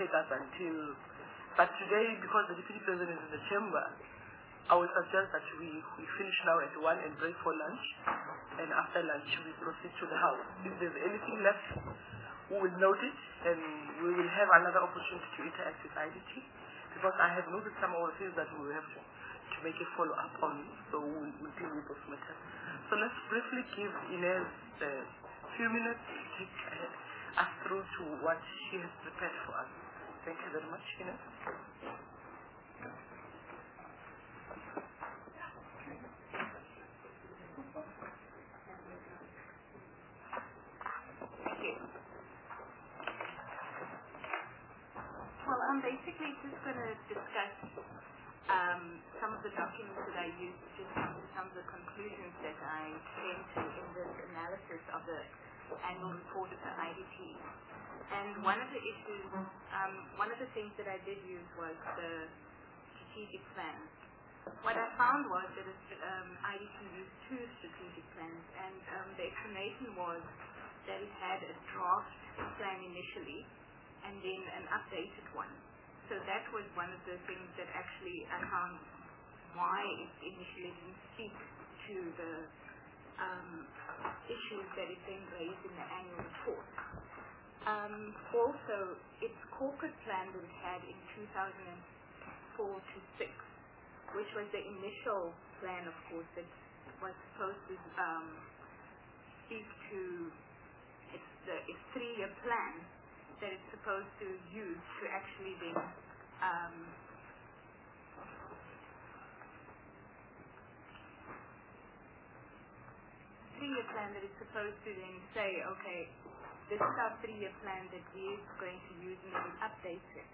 take us until, but today, because the Deputy President is in the chamber, I would suggest that we finish now at 1 and break for lunch, and after lunch we proceed to the House. If there's anything left, we will note it, and we will have another opportunity to interact with IDT, because I have noted some of the things that we will have to make a follow-up on, so we'll deal with those matters. So let's briefly give Inez a few minutes to take us through to what she has prepared for us. Thank you very much, Inez. Well, I'm basically just going to discuss some of the documents that I used to come to some of the conclusions that I came to in this analysis of the annual report of the IDT. And one of the issues, one of the things that I did use was the strategic plan. What I found was that IDT used 2 strategic plans, and the explanation was that it had a draft plan initially and then an updated one. So that was one of the things that actually I found why it initially didn't speak to the issues that it then raised in the annual report. Also, its corporate plan that it had in 2004 to 6, which was the initial plan, of course, that was supposed to speak to its 3-year plan that it's supposed to use to actually then three-year plan that it's supposed to then say, okay, this is our 3-year plan that we're going to use, and then update it.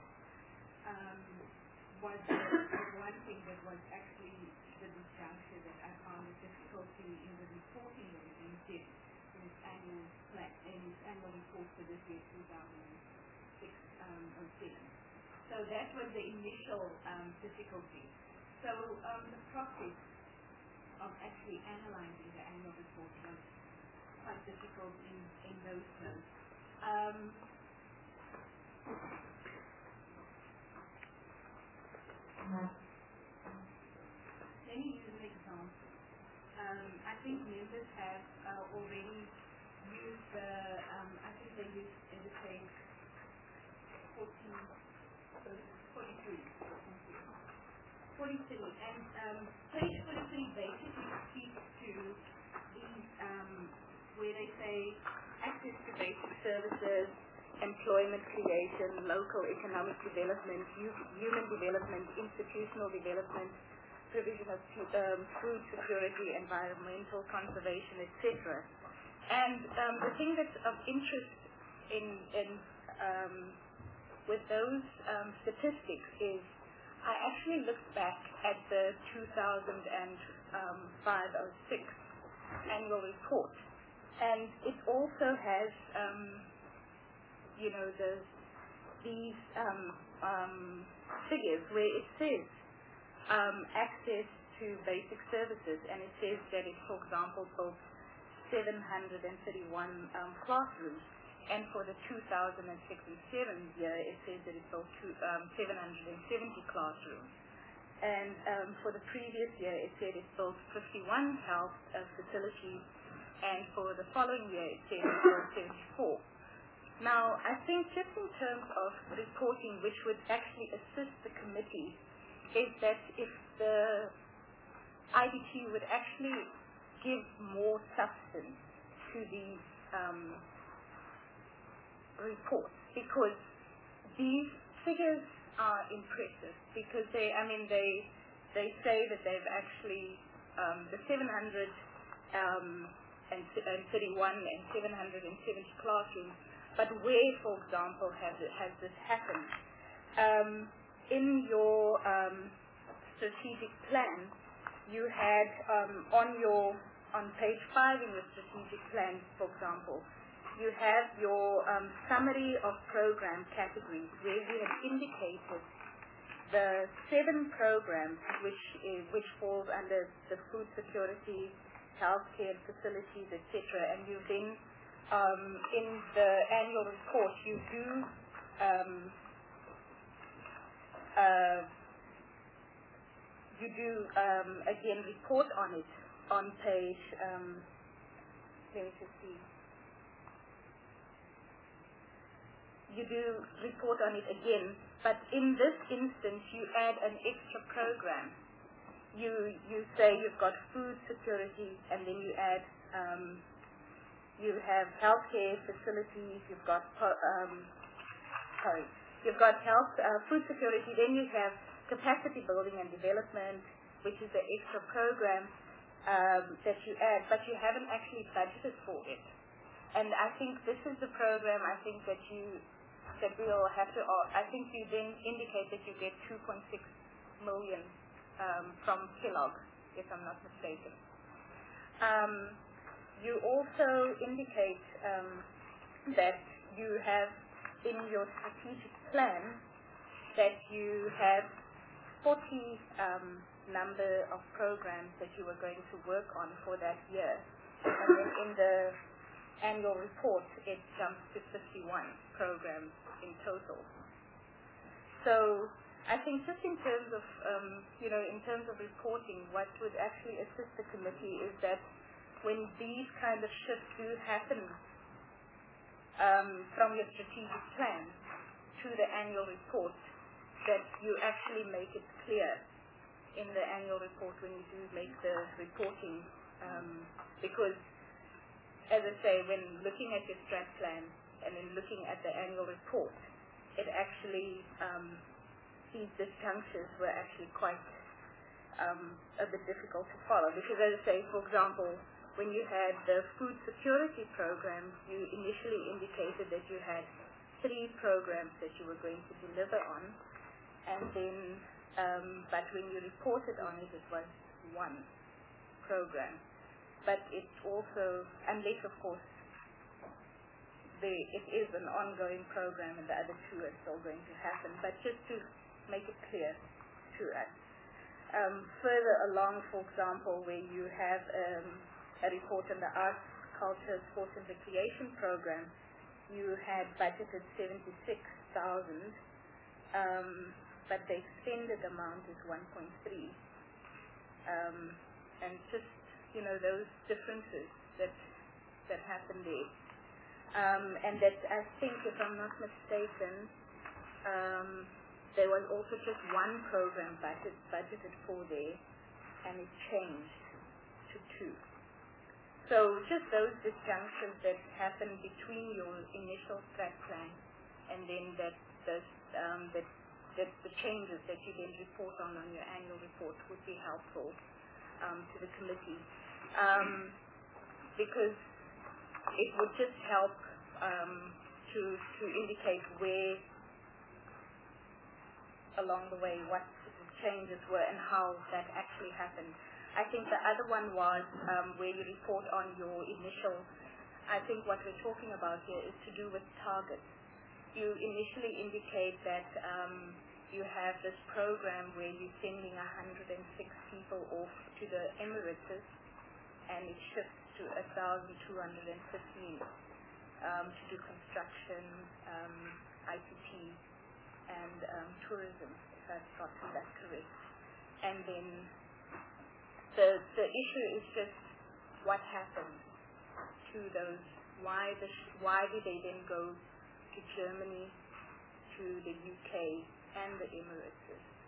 Was one thing that was actually the disjuncture that I found a difficulty in the reporting that it then did in its annual plan, in its annual report for this year, 2006 or 7. So that was the initial difficulty. So the process of actually analyzing the annual report was quite difficult in those terms. Let me use an example. I think members have already used the, I think they used indicating 43. And page 43 basically speaks to these, where they say access to basic services, employment creation, local economic development, human development, institutional development, provision of food security, environmental conservation, etc. And the thing that's of interest with those statistics is I actually looked back at the 2005-06 annual report, and it also has these figures where it says access to basic services, and it says that it, for example, built 731 classrooms, and for the 2006 and 7 year, it says that it built 770 classrooms. And for the previous year, it said it built 51 health facilities, and for the following year, it said it built 74. Now, I think just in terms of reporting, which would actually assist the committee, is that if the IDT would actually give more substance to these reports, because these figures are impressive, because they say that they've actually the 731 and 770 classrooms. But where, for example, has this happened? In your strategic plan, you had on page 5 in your strategic plan, for example, you have your summary of program categories, where you have indicated the 7 programs which falls under the food security, healthcare facilities, etc. And you then in the annual report, you do you do, again, report on it on page, let me just see. You do report on it again, but in this instance, you add an extra program. You say you've got food security, and then you add, you have healthcare facilities, you've got, you've got food security, then you have capacity building and development, which is the extra program that you add, but you haven't actually budgeted for it. And I think this is the program, I think, that we'll have to, I think you then indicate that you get 2.6 million from Kellogg, if I'm not mistaken. You also indicate that you have in your strategic plan that you have 40 number of programs that you were going to work on for that year. And then in the annual report, it jumps to 51 programs in total. So I think just in terms of, in terms of reporting, what would actually assist the committee is that when these kind of shifts do happen from your strategic plan to the annual report, that you actually make it clear in the annual report when you do make the reporting, because, as I say, when looking at your strat plan and then looking at the annual report, it actually, these disjunctures were actually quite a bit difficult to follow, because, as I say, for example, when you had the food security program, you initially indicated that you had 3 programs that you were going to deliver on, and then, but when you reported on it, it was 1 program. But it also, unless of course, it is an ongoing program and the other 2 are still going to happen, but just to make it clear to us. Further along, for example, where you have a report on the arts, culture, sports and recreation program, you had budgeted 76,000, but the expended amount is 1.3. And just, those differences that happen there. And that, I think, if I'm not mistaken, there was also just 1 program budgeted for there, and it changed to 2. So just those disjunctions that happen between your initial strat plan and then the changes that you then report on your annual report would be helpful to the committee, because it would just help to indicate where along the way what the changes were and how that actually happened. I think the other one was where you report on your initial, I think what we're talking about here is to do with targets. You initially indicate that you have this program where you're sending 106 people off to the Emirates, and it shifts to 1,215 to do construction, ICT, and tourism, if I've gotten that correct. And then the issue is just what happened to those. Why did they then go to Germany, to the UK, and the Emirates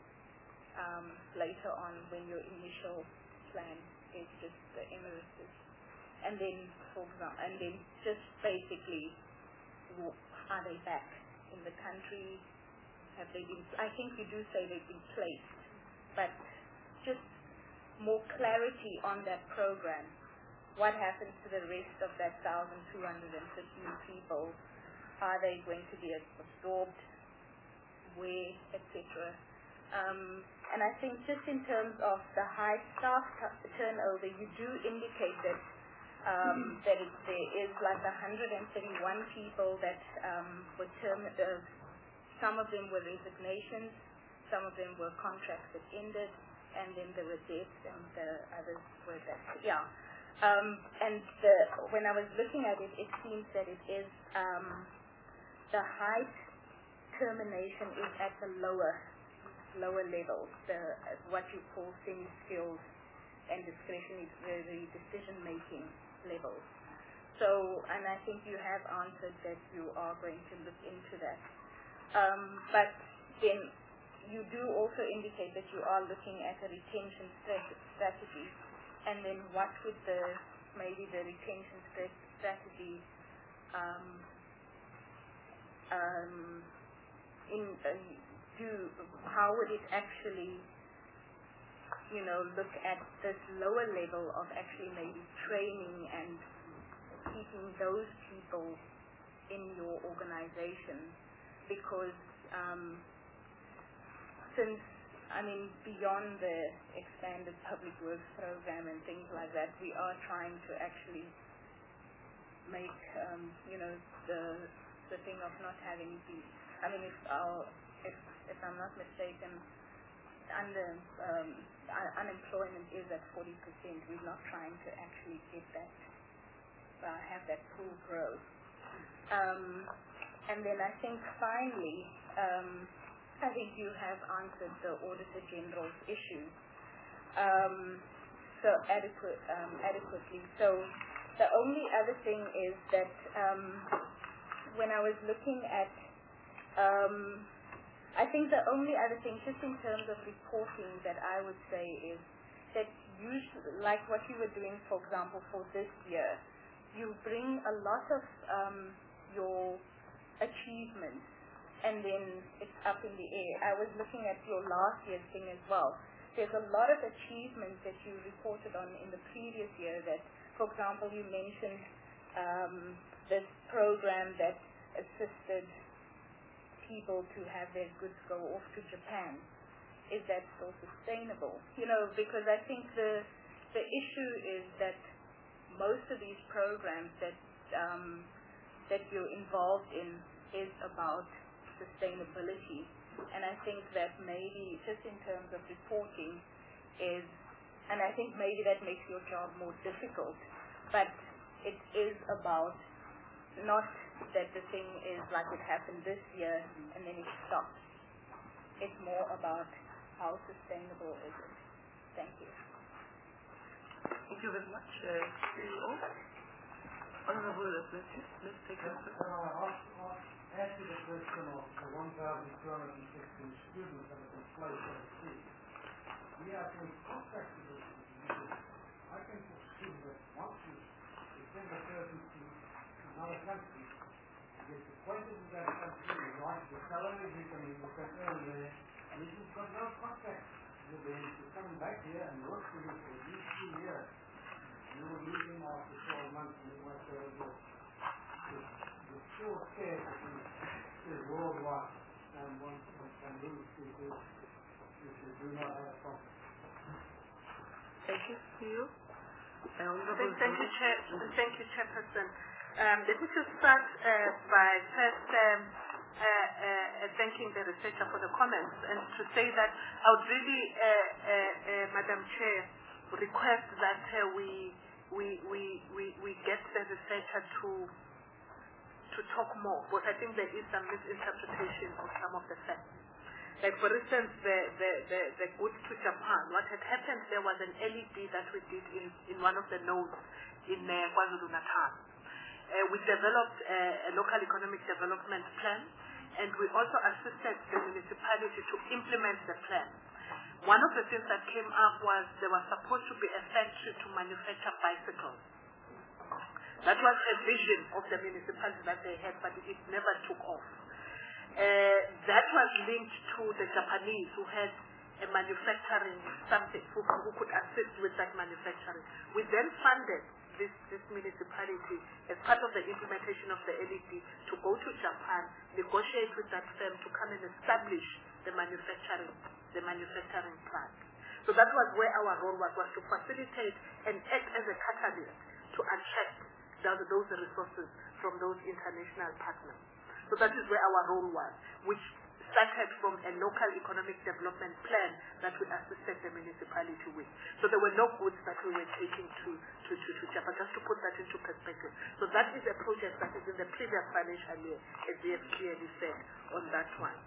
later on when your initial plan is just the Emirates? And then, for example, and then just basically, are they back in the country? Have they been? I think you do say they've been placed, but just more clarity on that program. What happens to the rest of that 1,215 people? Are they going to be absorbed? Where, etc. And I think just in terms of the high staff turnover, you do indicate that there is like 131 people that were terminated. Some of them were resignations, some of them were contracts that ended, and then there were deaths, and the others were that. Yeah. And when I was looking at it, it seems that it is the height termination is at the lower lower levels, what you call semi-skilled and discretionary decision-making levels. So, and I think you have answered that you are going to look into that. But then you do also indicate that you are looking at a retention strategy. And then what would maybe the retention strategy how would it actually, look at this lower level of actually maybe training and keeping those people in your organization? Because since, beyond the expanded public works program and things like that, we are trying to actually make, the thing of not having if I'm not mistaken, unemployment is at 40%. We're not trying to actually get that, have that full growth. And then I think finally, I think you have answered the Auditor General's issue adequately. So the only other thing is that when I was looking at, I think the only other thing, just in terms of reporting, that I would say is that usually, like what you were doing, for example, for this year, you bring a lot of your achievements, and then it's up in the air. I was looking at your last year's thing as well. There's a lot of achievements that you reported on in the previous year that, for example, you mentioned this program that assisted people to have their goods go off to Japan. Is that still sustainable? Because I think the issue is that most of these programs that you're involved in is about sustainability, and I think that maybe just in terms of reporting and I think maybe that makes your job more difficult, but it is about not that the thing is like it happened this year and then it stops. It's more about how sustainable is it. Thank you. Thank you very much, CEO. Honorable Representative, let's take a look. I'll answer the question of the 1,216 students that have been placed overseas. We have been contacted with this. I can foresee that once you send a person to another country, get acquainted with that country, you like the salaries you can earn there, and if you've got no contact with them, you're coming back here and work for you for at least 2 years. You will lose him after 12 months and you might go to the short care is worldwide, and one can lose people if you do not have a contact. Thank you, CEO. Thank you, Chairperson. Let me just start by first thanking the researcher for the comments, and to say that I would really, Madam Chair, request that we get the researcher to talk more, because I think there is some misinterpretation of some of the facts. Like, for instance, the goods to Japan, what had happened there was an LED that we did in one of the nodes in KwaZulu-Natal. We developed a local economic development plan, and we also assisted the municipality to implement the plan. One of the things that came up was there was supposed to be a factory to manufacture bicycles. That was a vision of the municipality that they had, but it never took off. That was linked to the Japanese who had a manufacturing something, who could assist with that manufacturing. We then funded this municipality as part of the implementation of the LED to go to Japan, negotiate with that firm to come and establish the manufacturing plant. So that was where our role was to facilitate and act as a catalyst to attract those resources from those international partners. So that is where our role was, which started from a local economic development plan that we assisted the municipality with. So there were no goods that we were taking to Japan, just to put that into perspective. So that is a project that is in the previous financial year, as we have clearly said on that one.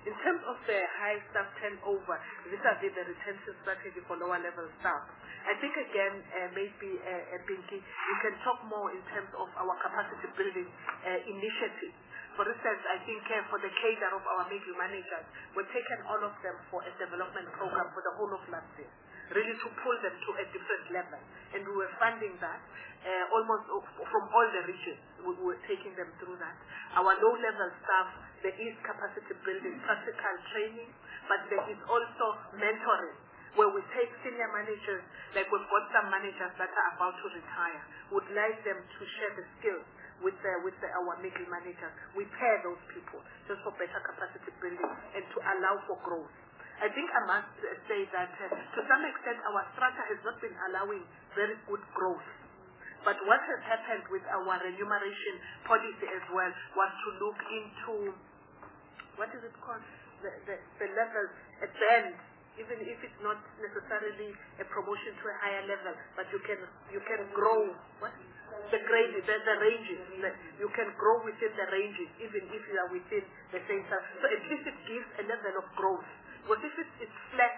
In terms of the high staff turnover, vis-a-vis the retention strategy for lower level staff, I think again, maybe Pinky, you can talk more in terms of our capacity building initiatives. For instance, I think for the cadre of our middle managers, we've taken all of them for a development program for the whole of last year, really to pull them to a different level. And we were funding that almost from all the regions. We were taking them through that. Our low-level staff, there is capacity building, practical training, but there is also mentoring, where we take senior managers, like we've got some managers that are about to retire, would like them to share the skills with our middle managers. We pair those people just for better capacity building and to allow for growth. I think I must say that to some extent our structure has not been allowing very good growth. But what has happened with our remuneration policy as well was to look into, what is it called, the level, a band, even if it's not necessarily a promotion to a higher level, but you can grow. What? The grade, the ranges. You can grow within the ranges, even if you are within the same size. So at least it gives a level of growth. But if it's flat,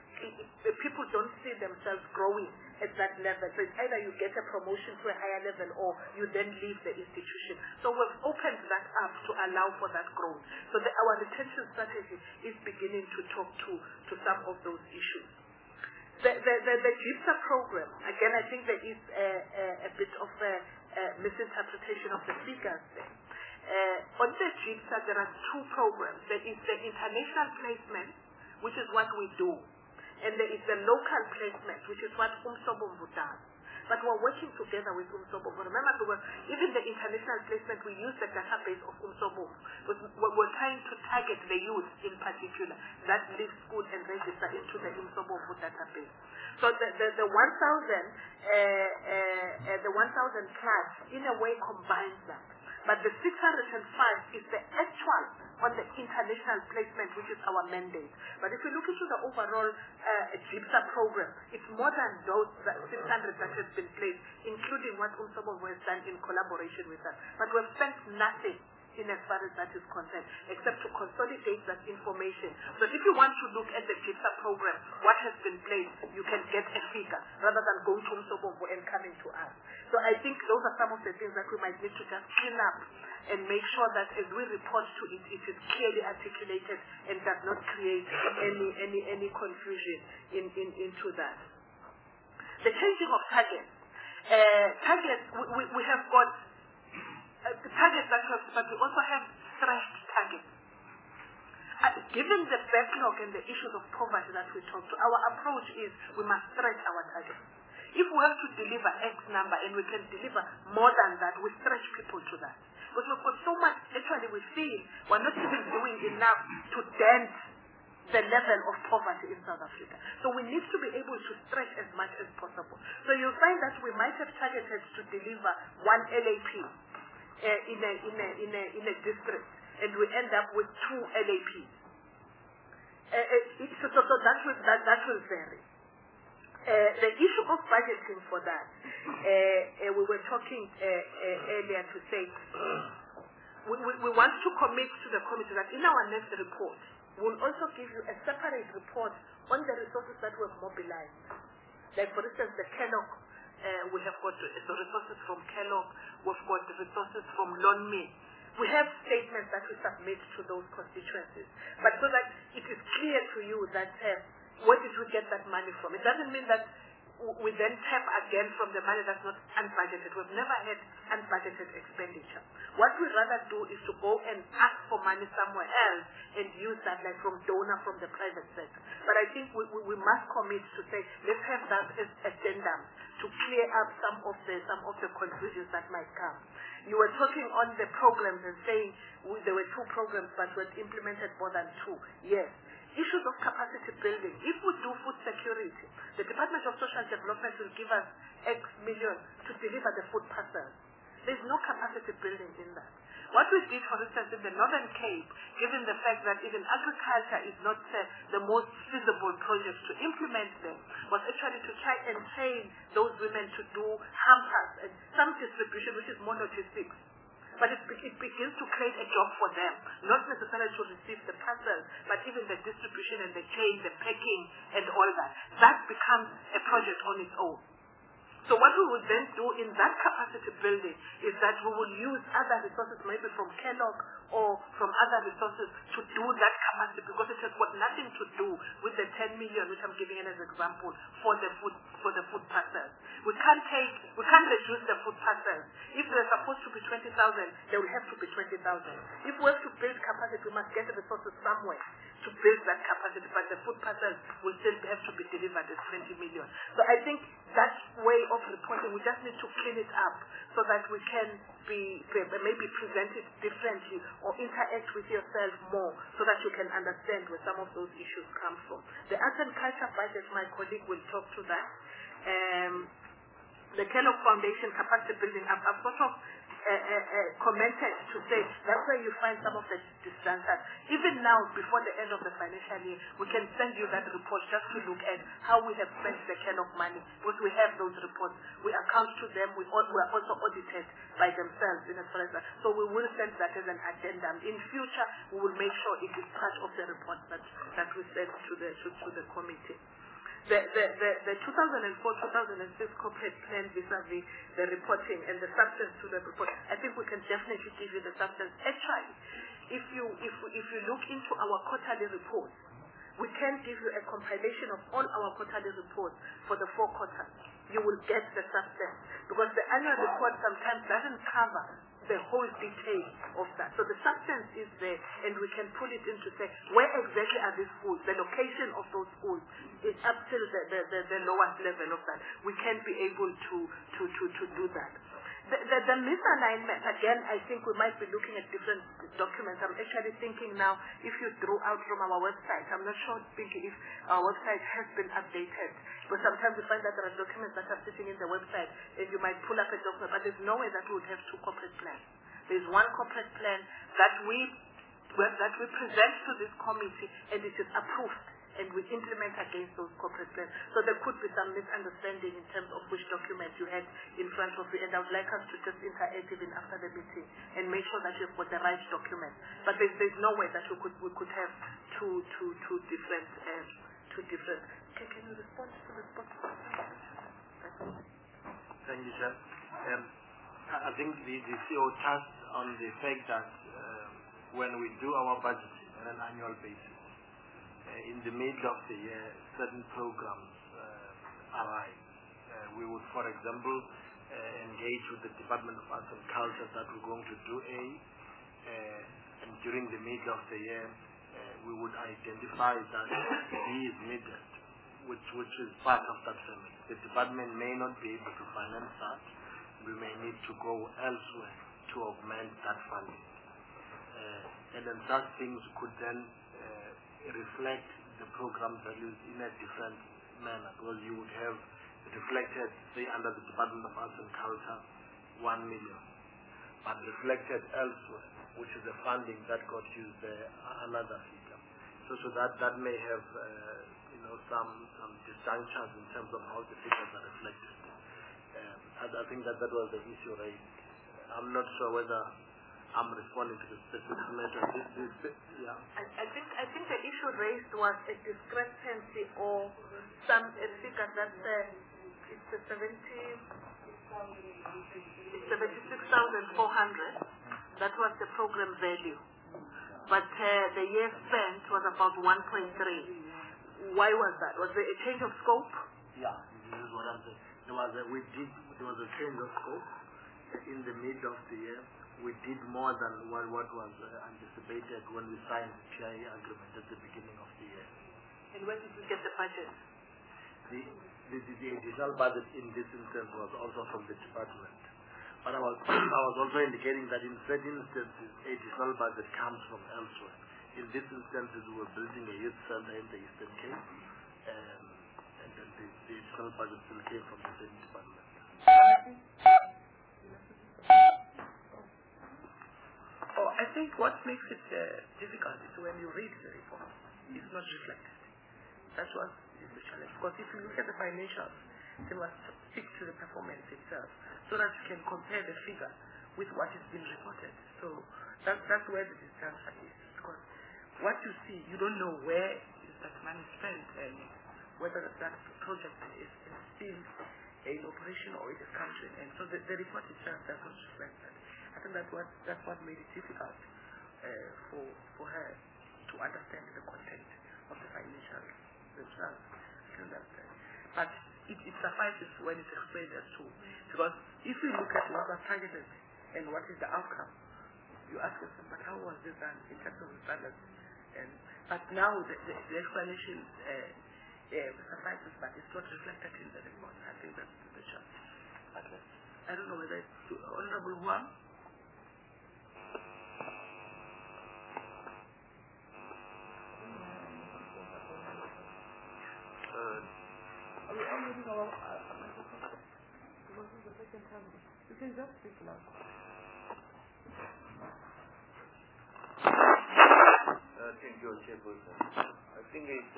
people don't see themselves growing at that level. So it's either you get a promotion to a higher level or you then leave the institution. So we've opened that up to allow for that growth. So our retention strategy is beginning to talk to some of those issues. The GIPSA program, again, I think there is a bit of a misinterpretation of the figures there. On the GIPSA, there are two programs. There is the international placement, which is what we do. And there is the local placement, which is what Umsobomvu does. But we're working together with Umsobomvu. Remember, because even the international placement, we use the database of Umsobomvu. We're trying to target the youth in particular that leave school and register into the Umsobomvu database. So the 1,000 plus, in a way, combines that. But the 605 is the actual on the international placement, which is our mandate. But if we look into the overall GIPSA program, it's more than those 600 that have been placed, including what Umsobomvu has done in collaboration with us. But we've spent nothing in as far as that is concerned, except to consolidate that information. So if you want to look at the GIPSA program, what has been placed, you can get a figure rather than going to Umsobomvu and coming to us. So I think those are some of the things that we might need to just clean up and make sure that as we report to it, it is clearly articulated and does not create any confusion into that. The changing of targets. We have got the targets that we have, but we also have stretched targets. Given the backlog and the issues of poverty that we talked to, our approach is we must stretch our targets. If we have to deliver X number and we can deliver more than that, we stretch people to that. Because we've got so much, actually we feel we're not even doing enough to dent the level of poverty in South Africa. So we need to be able to stretch as much as possible. So you'll find that we might have targeted to deliver one LAP in a district, and we end up with 2 LAPs. So that will vary. The issue of budgeting for that, we were talking earlier to say, we want to commit to the committee that in our next report, we'll also give you a separate report on the resources that we've mobilized. Like, for instance, the Kellogg, we have got the resources from Kellogg, we've got the resources from LONME. We have statements that we submit to those constituencies. But so that it is clear to you that where did we get that money from? It doesn't mean that we then tap again from the money that's not unbudgeted. We've never had unbudgeted expenditure. What we'd rather do is to go and ask for money somewhere else and use that, like from donor from the private sector. But I think we must commit to say, let's have that as addendum to clear up some of the confusions that might come. You were talking on the programs and saying there were 2 programs but were implemented more than 2. Yes. Issues of capacity building. If we do food security, the Department of Social Development will give us X million to deliver the food parcels. There's no capacity building in that. What we did, for instance, in the Northern Cape, given the fact that even agriculture is not the most feasible project to implement them, was actually to try and train those women to do hampers and some distribution, which is more logistics. but it begins to create a job for them, not necessarily to receive the parcel, but even the distribution and the chain, the packing and all that. That becomes a project on its own. So what we will then do in that capacity building is that we will use other resources, maybe from Kellogg or from other resources, to do that capacity, because it has got nothing to do with the 10 million, which I'm giving as an example, for the food parcels. We can't reduce the food parcels. If they're supposed to be 20,000, they will have to be 20,000. If we have to build capacity, we must get the resources somewhere to build that capacity, but the food parcels will still have to be delivered as 20 million. So I think that way of reporting, we just need to clean it up so that we can maybe present it differently or interact with yourself more so that you can understand where some of those issues come from. The arts and culture budget, my colleague will talk to that. The Kellogg Foundation capacity building, I've sort of commented to say that's where you find some of the distance. Even now, before the end of the financial year, we can send you that report just to look at how we have spent the Kellogg money, because we have those reports. We account to them. We are also audited by themselves in as far as that. So we will send that as an addendum. In future, we will make sure it is part of the report that we send to the committee. The 2004-2006 corporate plan vis-a-vis the reporting and the substance to the report, I think we can definitely give you the substance. Actually, if you look into our quarterly reports, we can give you a compilation of all our quarterly reports for the 4 quarters. You will get the substance, because the annual report sometimes doesn't cover the whole detail of that. So the substance is there, and we can pull it in to say, where exactly are these schools, the location of those schools, is up till the lowest level of that. We can be able to do that. The misalignment, again, I think we might be looking at different documents. I'm actually thinking now, if you drew out from our website, I'm not sure thinking if our website has been updated. But sometimes we find that there are documents that are sitting in the website, and you might pull up a document, but there's no way that we would have 2 corporate plans. There's one corporate plan that we present to this committee, and it is approved, and we implement against those corporate plans. So there could be some misunderstanding in terms of which document you had in front of you, and I would like us to just interact even after the meeting and make sure that you've got the right document. But there's no way that we could have two different. Can you respond to the spot? Thank you, Chair. I think the CEO touched on the fact that when we do our budget on an annual basis, in the middle of the year, certain programs arise. We would, for example, engage with the Department of Arts and Culture that we're going to do and during the middle of the year, we would identify that B is needed, which is part of that family. The department may not be able to finance that. We may need to go elsewhere to augment that funding. And then such things could then reflect the program values in a different manner, because you would have reflected, say, under the Department of Arts and Culture, 1 million, but reflected elsewhere, which is the funding that got used there, another figure. So that may have some disjunctures in terms of how the figures are reflected. I think that was the issue raised. I'm not sure whether I'm responding to the specific matter. Yeah. I think the issue raised was a discrepancy or some figure that it's 76,400. That was the program value, but the year spent was about 1.3. Why was that? Was there a change of scope? Yeah, this is what I'm saying. There was a change of scope in the middle of the year. We did more than what was anticipated when we signed the PIA agreement at the beginning of the year. And when did we get the budget? The additional budget in this instance was also from the department. But I was also indicating that in certain instances, additional budget comes from elsewhere. In this instance, we were building a youth center in the Eastern Cape, and then the additional budget still came from the same department. I think what makes it difficult is when you read the report, it's not reflected. That's what is the challenge. Because if you look at the financials, they must stick to the performance itself, so that you can compare the figure with what is being reported. So that's where the disjunction is, because what you see, you don't know where is that money spent and whether that project is still in operation or it is come to an end. So the report itself does not reflect that. I think that's what made it difficult for her to understand the content of the financial results. I think that's that. But it suffices when it's explained as to, because if you look at what was targeted and what is the outcome, you ask yourself, but how was this done in terms of the standards? But now the explanation suffices, but it's not reflected in the report. I think that's the challenge. I don't know whether it's Honorable Huang. You can just speak loud. Thank you, Chairperson. I think it's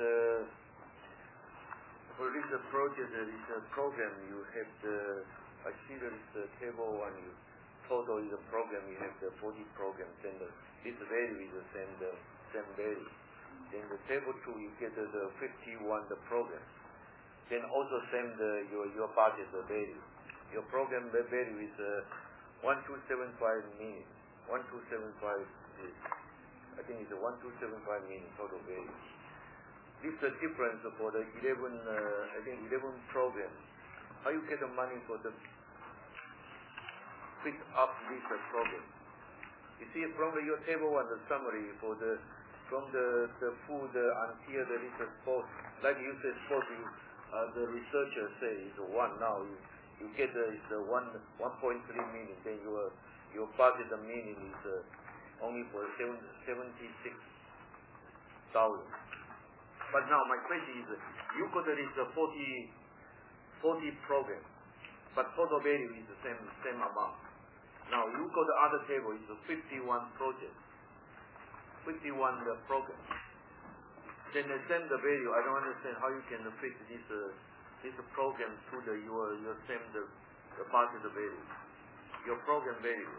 for this project, there is a program. You have I see there is a table when you total is a program. You have the 40 programs, and this value is the same value. Then the table 2, you get the 51 the program. Then also same your budget value. Your program value is 1275 million. 1275 is, I think it's 1275 million total value. This is the difference for the 11 programs. How you get the money for the pick up this program? You see from your table 1 the summary for from the food until the little sports, like you said sports, the researcher say is 1 now. You get it's 1.3 million. Then your budget million is only for 76,000. But now my question is, you got this 40 programs, but total value is the same amount. Now you got the other table is 51 projects, 51 programs. Then the same the value. I don't understand how you can fit this program to your same the budget value, your program value.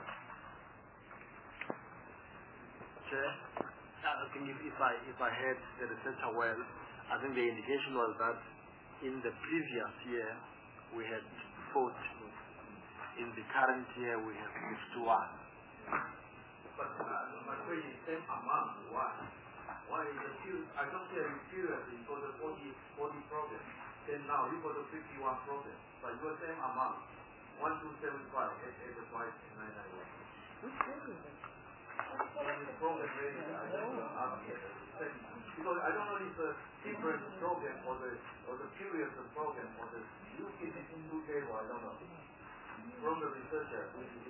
Chair, I think if I heard the researcher well, I think the indication was that in the previous year we had 40. In the current year we have 51. But my question is same amount. Why? Why is the few? I don't say seriously for the 40 programs. Then now you got the 51 programs, but your same amount, 1275 at the price 991. Which program? Program value, I don't know. Because I don't know if the different program or the period of program or the you give it two table, I don't know. From the researcher,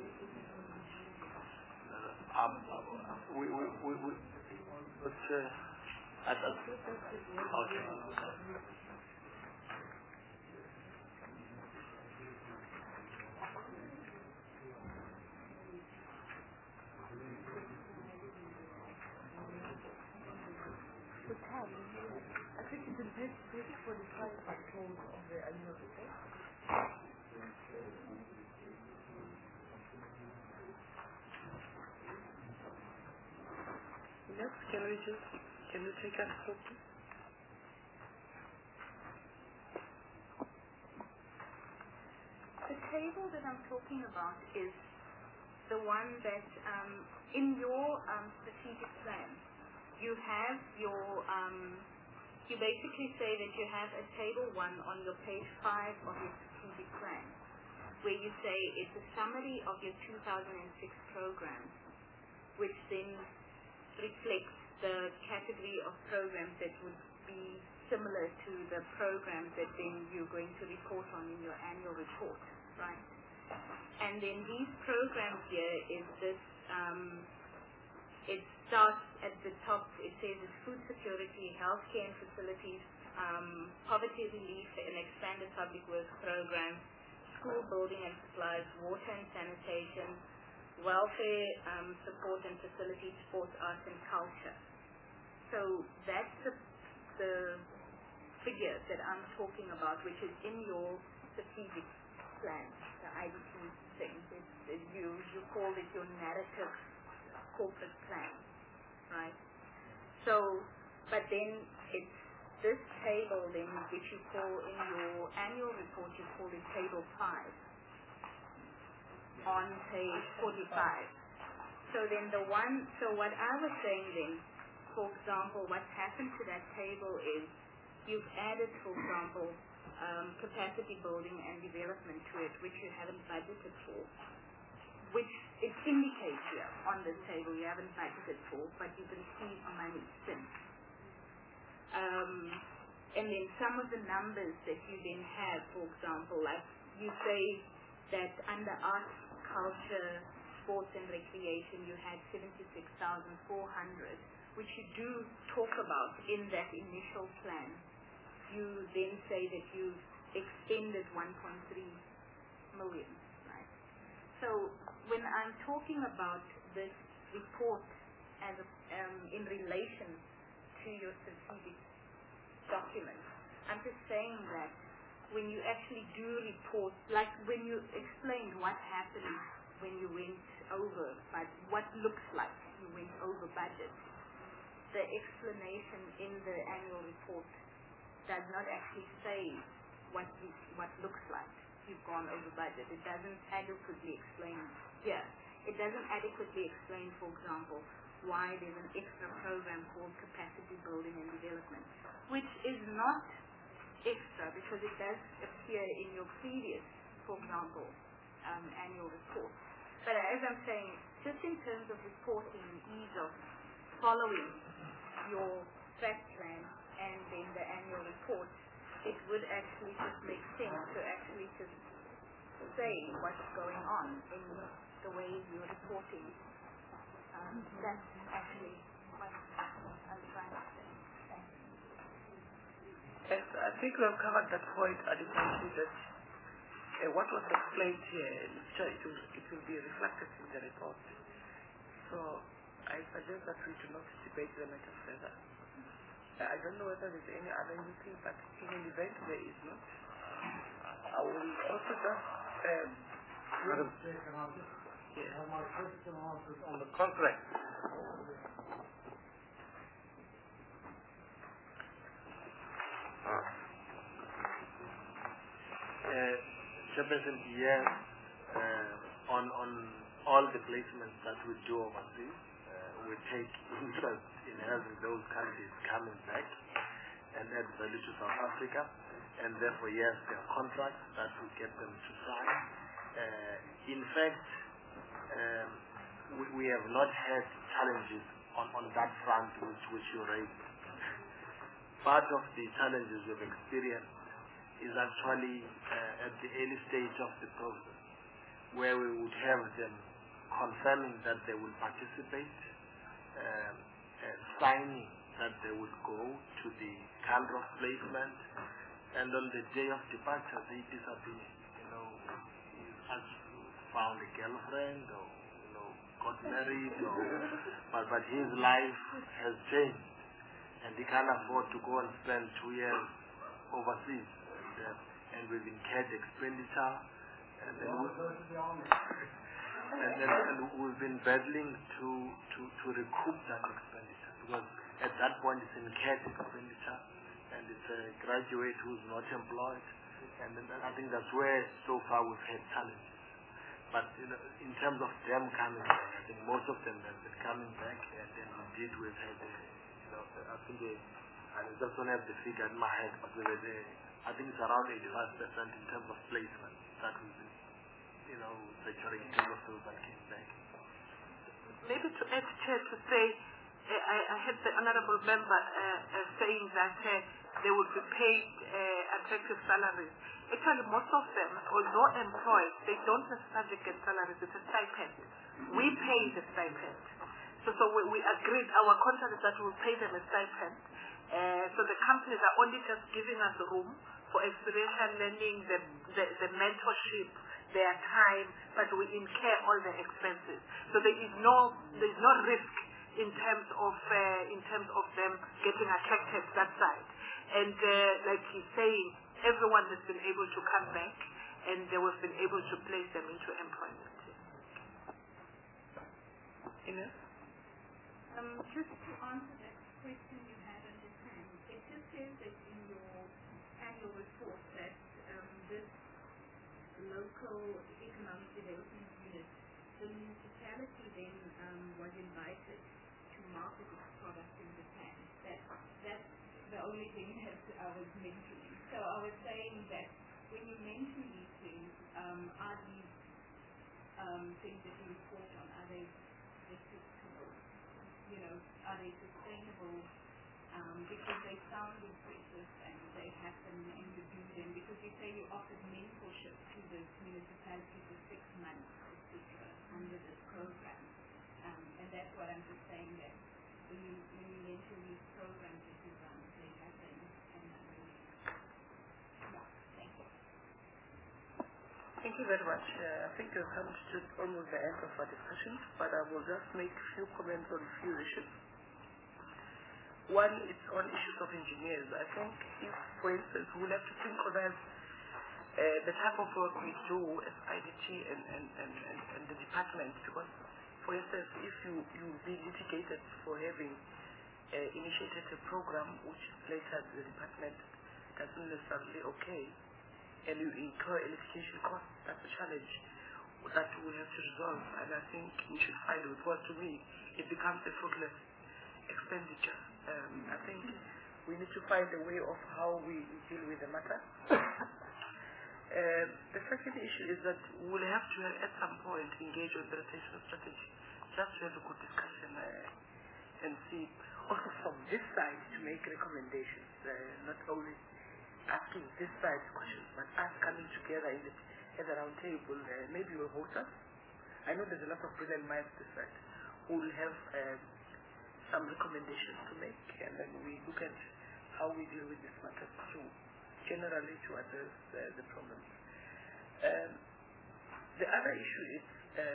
okay. I think it's in page 45 of the annual report. Yes, can you take us through, please? The table that I'm talking about is the one that in your strategic plan, you have your, you basically say that you have a table 1 on your page 5 of your strategic plan, where you say it's a summary of your 2006 programs, which then reflects the category of programs that would be similar to the programs that then you're going to report on in your annual report, right? And then these programs here is this, it starts at the top, it says it's food security, healthcare and facilities, poverty relief and expanded public works program, school building and supplies, water and sanitation, welfare support and facilities, sports, arts and culture. So that's the figure that I'm talking about, which is in your strategic plan, the IDP thing. You call it your narrative corporate plan, right? So, but then it's this table then, which you call in your annual report, you call it table 5 on page 45. So then what I was saying then, for example, what's happened to that table is you've added, for example, capacity building and development to it, which you haven't budgeted for, which it indicates here on this table you haven't budgeted for, but you've received money since. And then some of the numbers that you then have, for example, like you say that under arts, culture, sports and recreation you had 76,400, which you do talk about in that initial plan. You then say that you've expended 1.3 million, right? So when I'm talking about this report as in relation to your strategic document, I'm just saying that when you actually do report, like when you explained what happened when you went over, but what looks like you went over budget, the explanation in the annual report does not actually say what looks like you've gone over budget. It doesn't adequately explain here. It doesn't adequately explain, for example, why there's an extra program called capacity building and development, which is not extra because it does appear in your previous, for example, annual report. But as I'm saying, just in terms of reporting and ease of following your fact plan and then the annual report, it would actually just make sense to actually just say what's going on in the way you're reporting. That's actually what I'm trying to say. Thank you. Yes, I think we have covered that point adequately, that what was explained here, it will be reflected in the report. So I suggest that we do not debate the matter further. I don't know whether there's any other new thing, but in an event there is not. I will also just... Madam Chair, can I just have my question answered on the contract? Chairperson, yes, on all the placements that we do overseas, we take interest in having those countries coming back and add value to South Africa, and therefore, yes, there are contracts that we get them to sign. In fact, we have not had challenges on that front which you raised. Part of the challenges we've experienced is actually at the early stage of the process, where we would have them confirming that they will participate, signing that they would go to the country of placement, and on the day of departure they disappear. He has found a girlfriend, or got married, but his life has changed, and he can't afford to go and spend 2 years overseas, and we've incurred expenditure, and then we've been battling to recoup that expenditure, because at that point it's incurred expenditure, and it's a graduate who's not employed, and then I think that's where so far we've had challenges. But in terms of them coming back, I think most of them have been coming back, and then indeed we've had, I think I just don't have the figure in my head, but we had I think it's around 85% in terms of placement that we've been, securing in terms of those that came back. Maybe to add, Chair, to say, I had the honourable member saying that they would be paid attractive salaries. Actually, most of them, although employed, they don't necessarily get salaries. It's a stipend. We pay the stipend. So we agreed, our contract is that we'll pay them a stipend. So the companies are only just giving us room for experiential learning, the mentorship, their time, but we incur all the expenses. So there is no risk in terms of them getting attracted to that side. And like he's saying, everyone has been able to come back, and they have been able to place them into employment. Ines? Just to answer that question you had on your hand, it just says that in your annual report that this local economic development unit, the municipality then was invited to market its product in Japan. That's the only thing that I was mentioning. So I was saying that when you mention these things, are these things that you report on, are they are they sustainable? Because they sound impressive and they happen and you do them. Because you say you offered mentorship to the municipality for 6 months, etc., under this program. And that's what I'm just saying, that when you mention these programs that you run, they happen. And thank you. Thank you very much. I think we've come to almost the end of our discussion, but I will just make a few comments on a few issues. One is on issues of engineers. I think if, for instance, we'll have to synchronize the type of work we do as IDT and the department, because, for instance, if you'll be litigated for having initiated a program which later the department doesn't necessarily okay, and you incur a litigation cost, that's a challenge that we have to resolve. And I think we should find it, because to me, it becomes a fruitless expenditure. I think we need to find a way of how we deal with the matter. The second issue is that we'll have to, at some point, engage with the rotational strategy, just to have a good discussion and see, also from this side, to make recommendations, not only asking this side questions, but us coming together at the round table, maybe we'll host us. I know there's a lot of brilliant minds this side who will have some recommendations to make, and then we look at how we deal with this matter generally to address the problems. The other issue is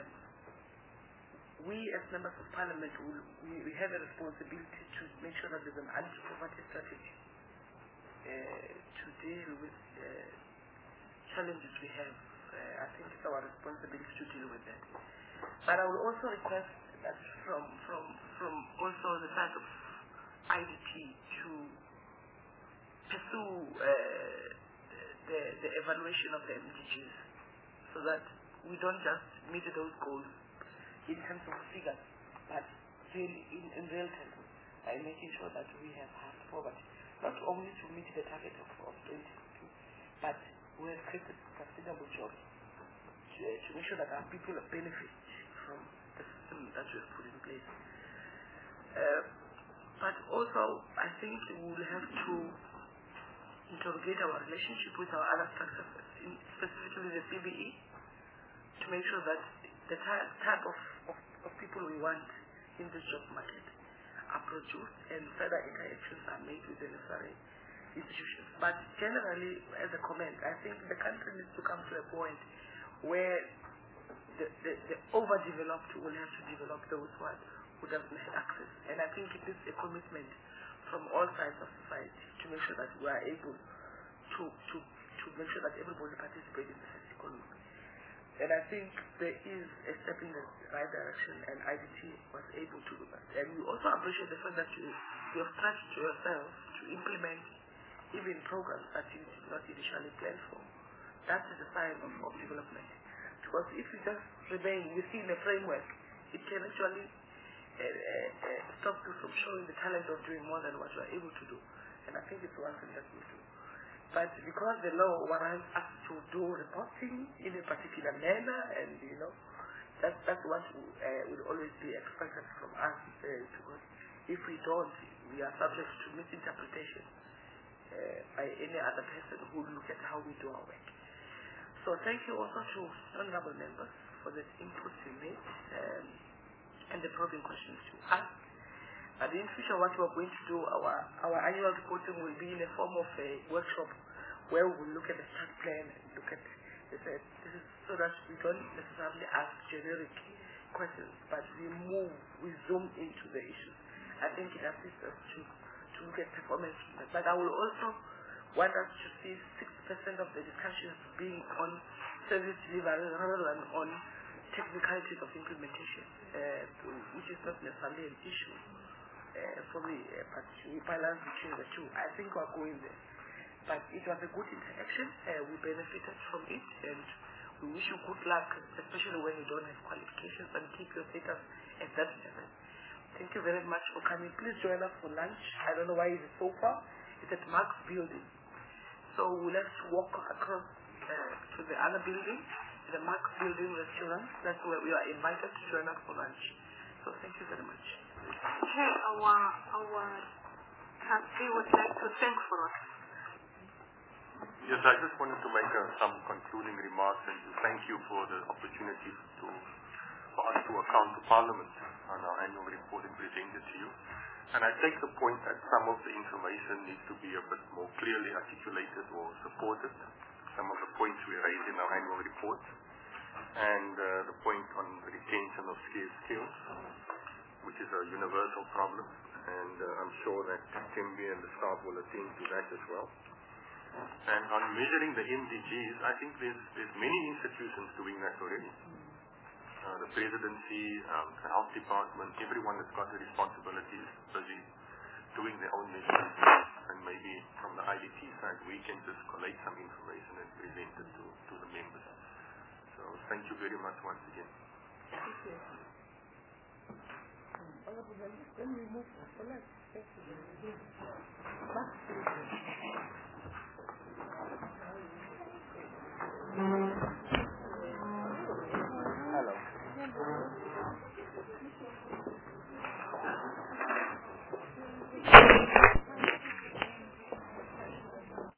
we as members of parliament we have a responsibility to make sure that there's an anti-poverty strategy to deal with challenges we have. I think it's our responsibility to deal with that. But I will also request that from also the side of IDT to pursue the evaluation of the MDGs, so that we don't just meet those goals in terms of figures, but really in real terms, by making sure that we have half poverty, not only to meet the target of 2050, but we have created sustainable jobs to make sure that our people benefit from the system that we have put in place. But also, I think we will have to interrogate our relationship with our other structures, specifically the CBE, to make sure that the type of people we want in the job market are produced and further interactions are made with the necessary institutions. But generally, as a comment, I think the country needs to come to a point where the overdeveloped will have to develop those who doesn't have access. And I think it is a commitment from all sides of society to make sure that we are able to make sure that everybody participates in the economy. And I think there is a step in the right direction, and IDT was able to do that. And we also appreciate the fact that you have trusted to yourself to implement even programs that you did not initially plan for. That is a sign of development. Because if you just remain within a framework, it can actually stop you from showing the talent of doing more than what you are able to do. And I think it's one thing that we do. But because the law warrants us to do reporting in a particular manner, and that's what will always be expected from us. Because if we don't, we are subject to misinterpretation by any other person who look at how we do our work. So thank you also to honorable members for the input you made and the probing questions you asked. But in future, what we're going to do, our annual reporting will be in the form of a workshop where we will look at the strat plan and look at this is so that we don't necessarily ask generic questions, but we zoom into the issues. I think it assists us to look at performance. But I will also want us to see 60% of the discussions being on service delivery rather than on technicalities of implementation, which is not necessarily an issue for me, but we balance between the two. I think we're going there. But it was a good interaction. We benefited from it, and we wish you good luck, especially when you don't have qualifications, and keep your status at that level. Thank you very much for coming. Please join us for lunch. I don't know why it's so far. It's at Mark's building. So we'll have to walk across to the other building, the Mark's building restaurant. That's where we are invited to join us for lunch. So thank you very much. Chair, our trustee would like to thank for us. Yes, I just wanted to make some concluding remarks and to thank you for the opportunity for us to account to Parliament on our annual report and present it to you. And I take the point that some of the information needs to be a bit more clearly articulated or supported. Some of the points we raised in our annual report. And the point on the retention of scarce skills, which is a universal problem. And I'm sure that Tembi and the staff will attend to that as well. And on measuring the MDGs, I think there's many institutions doing that already. The presidency, the health department, everyone that's got the responsibility is busy doing their own measurements. And maybe from the IDT side, we can just collate some information and present it to the members. So thank you very much once again. Thank you. Then we move to select. Thank you.